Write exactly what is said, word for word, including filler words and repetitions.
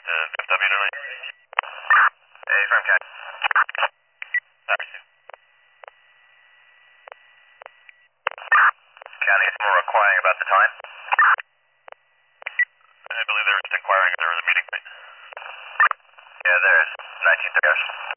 to F W tonight. Hey, from County. County is more inquiring about the time. I believe they were just inquiring if there was a meeting. Yeah, there is. nineteen thirty.